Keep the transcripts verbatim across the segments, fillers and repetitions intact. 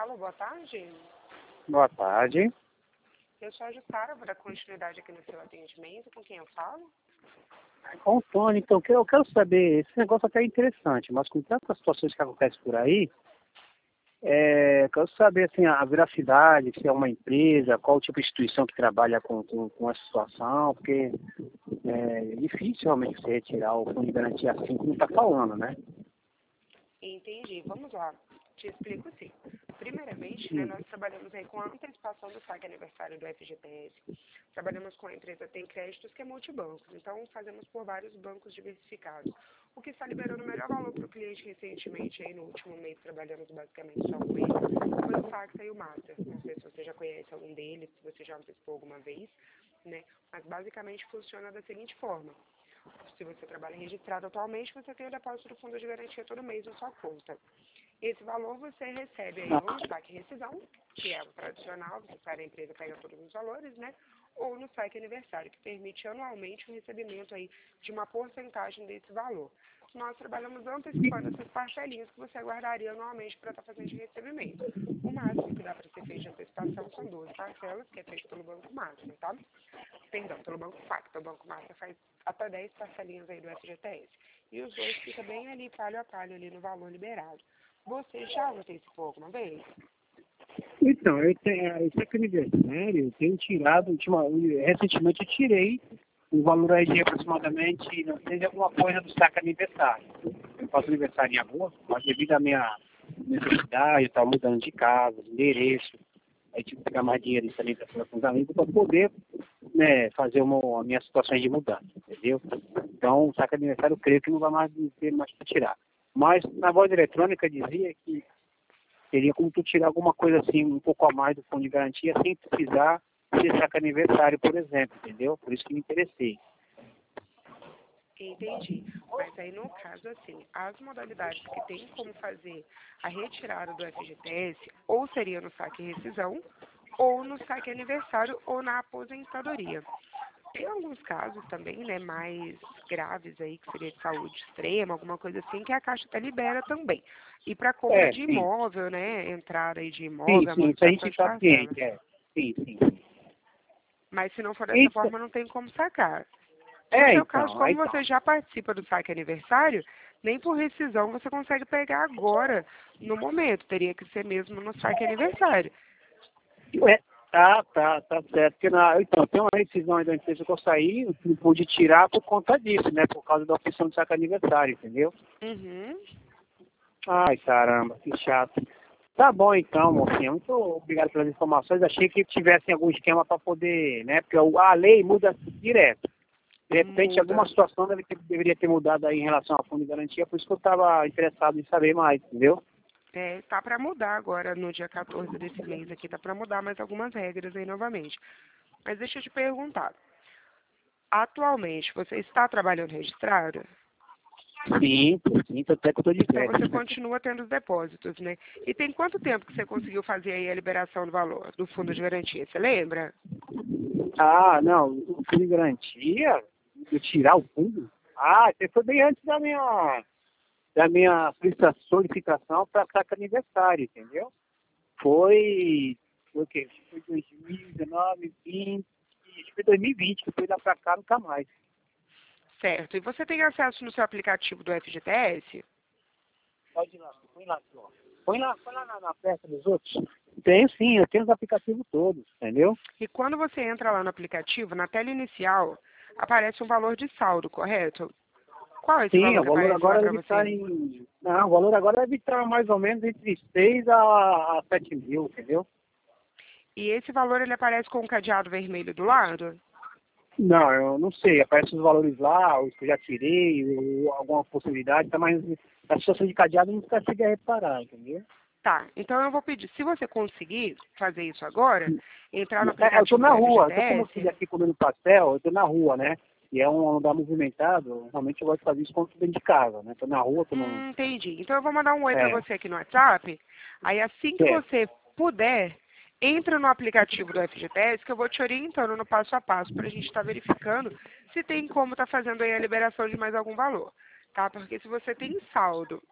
Alô, boa tarde. Boa tarde. Eu sou a Jussara, vou dar continuidade aqui no seu atendimento. Com quem eu falo? Com o Tony, então, eu quero saber, esse negócio até é interessante, mas com tantas situações que acontecem por aí, é, quero saber assim, a veracidade, se é uma empresa, qual tipo de instituição que trabalha com, com, com essa situação, porque é difícil realmente você retirar o fundo de garantia assim como está falando, né? Entendi. Vamos lá. Te explico sim. Primeiramente, né, nós trabalhamos aí com a antecipação do saque aniversário do F G T S. Trabalhamos com a empresa Tem Créditos, que é multibancos. Então, fazemos por vários bancos diversificados. O que está liberando o melhor valor para o cliente recentemente, aí no último mês, trabalhamos basicamente só com ele, foi o Saxa e o Master. Não sei se você já conhece algum deles, se você já antecipou alguma vez, né? Mas basicamente funciona da seguinte forma. Se você trabalha registrado atualmente, você tem o depósito do fundo de garantia todo mês na sua conta. Esse valor você recebe aí ou no saque rescisão, que é o tradicional, você sai da empresa, pega todos os valores, né? Ou no saque aniversário, que permite anualmente o recebimento aí de uma porcentagem desse valor. Nós trabalhamos antecipando essas parcelinhas que você aguardaria anualmente para estar fazendo de recebimento. O máximo que dá para ser feito de antecipação são duas parcelas, que é feito pelo Banco Master, tá? Perdão, pelo Banco Facta. O Banco Master faz até dez parcelinhas aí do F G T S. E os dois ficam bem ali, palho a palho, ali no valor liberado. Você já antecipou alguma vez? Então, eu tenho, esse aqui aniversário, eu tenho tirado, ultima, recentemente eu tirei um valor aí de aproximadamente, não sei, de alguma coisa do saque aniversário. Eu faço aniversário em agosto, mas devido à minha necessidade, eu estava mudando de casa, de endereço, aí tive que pegar mais dinheiro também com os amigos para poder, né, fazer uma, as minhas situações de mudança, entendeu? Então, o saque aniversário eu creio que não vai mais ter mais para tirar. Mas na voz eletrônica dizia que teria como tu tirar alguma coisa assim, um pouco a mais do fundo de garantia, sem precisar ser saque aniversário, por exemplo, entendeu? Por isso que me interessei. Entendi. Mas aí, no caso, assim, as modalidades que tem como fazer a retirada do F G T S, ou seria no saque rescisão, ou no saque aniversário, ou na aposentadoria. Tem alguns casos também, né, mais graves aí, que seria de saúde extrema, alguma coisa assim, que a Caixa até libera também. E para compra É, de sim. imóvel, né, entrada aí de Sim, imóvel, sim, isso a gente amortização de está parcelas. ciente, é. Sim, sim. Mas se não for dessa Isso, forma, não tem como sacar. No é, seu caso, então, aí como tá. você já participa do saque aniversário, nem por rescisão você consegue pegar agora, no momento. Teria que ser mesmo no saque aniversário. Ué, tá, tá, tá certo. Porque na, então, tem uma rescisão aí da empresa que eu saí, eu não pude tirar por conta disso, né? Por causa da opção de saque aniversário, entendeu? Uhum. Ai, caramba, que chato. Tá bom então, mocinha. Muito obrigado pelas informações. Achei que tivesse algum esquema para poder, né? Porque a lei muda direto. De repente, alguma Muda. situação deve ter, deveria ter mudado aí em relação ao fundo de garantia, por isso que eu estava interessado em saber mais, entendeu? É, tá para mudar agora, no dia quatorze desse mês aqui, tá para mudar mais algumas regras aí novamente. Mas deixa eu te perguntar. Atualmente, você está trabalhando registrado? Sim, sim, até que eu tô de Então férias, você né? continua tendo os depósitos, né? E tem quanto tempo que você conseguiu fazer aí a liberação do valor do fundo de garantia? Você lembra? Ah, não, o fundo de garantia, eu tirar o fundo? Ah, isso foi bem antes da minha, da minha solicita- solicitação para saca aniversário, entendeu? Foi, foi o quê? Foi dois mil e dezenove, vinte, acho que foi dois mil e vinte, que foi lá pra cá, nunca mais. Certo. E você tem acesso no seu aplicativo do F G T S? Pode ir lá, põe lá, ó. Põe lá, põe lá na, na peça dos outros. Tenho sim, eu tenho os aplicativos todos, entendeu? E quando você entra lá no aplicativo, na tela inicial, aparece um valor de saldo, correto? Qual é esse Sim, valor o que valor aparece lá agora para deve estar você? em. Não, o valor agora deve estar mais ou menos entre seis a, a sete mil, entendeu? E esse valor ele aparece com um cadeado vermelho do lado? Não, eu não sei, aparecem os valores lá, os que eu já tirei, ou alguma possibilidade, tá, mas a situação de cadeado eu não consegui reparar, entendeu? Tá, então eu vou pedir, se você conseguir fazer isso agora, entrar no É, eu tô aplicativo do na rua, eu tô como eu F G T S. fiz aqui comendo pastel, eu tô na rua, né? E é um lugar movimentado, realmente eu gosto de fazer isso quando tô dentro de casa, né? Tô na rua, tô no. Hum, entendi. Então eu vou mandar um oi para É, você aqui no WhatsApp. Aí assim que certo. você puder, entra no aplicativo do F G T S que eu vou te orientando no passo a passo para a gente estar verificando se tem como estar fazendo aí a liberação de mais algum valor, tá? Porque se você tem saldo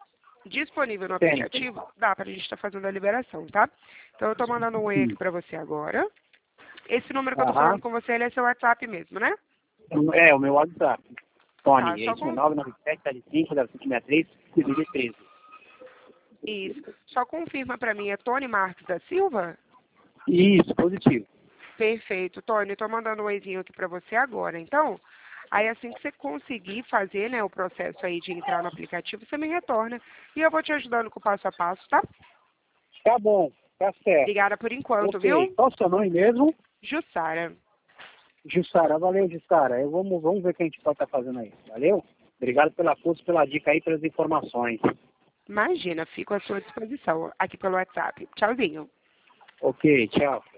disponível no Tem. aplicativo, dá pra gente estar fazendo a liberação, tá? Então eu tô mandando um oi aqui pra você agora. Esse número que eu tô Aham. falando com você, ele é seu WhatsApp mesmo, né? É, o meu WhatsApp. Tony, Tá, é só isso, com... nove nove sete sete cinco zero cinco seis três, dois treze. Isso. Só confirma pra mim, é Tony Marques da Silva? Isso, positivo. Perfeito, Tony, tô mandando um oizinho aqui pra você agora, então... Aí assim que você conseguir fazer, né, o processo aí de entrar no aplicativo, você me retorna. E eu vou te ajudando com o passo a passo, tá? Tá bom, tá certo. Obrigada por enquanto, Ok. viu? Qual o seu nome mesmo? Jussara. Jussara, valeu, Jussara. Eu vamos, vamos ver o que a gente pode estar fazendo aí. Valeu? Obrigado pela força, pela dica aí, pelas informações. Imagina, fico à sua disposição aqui pelo WhatsApp. Tchauzinho. Ok, tchau.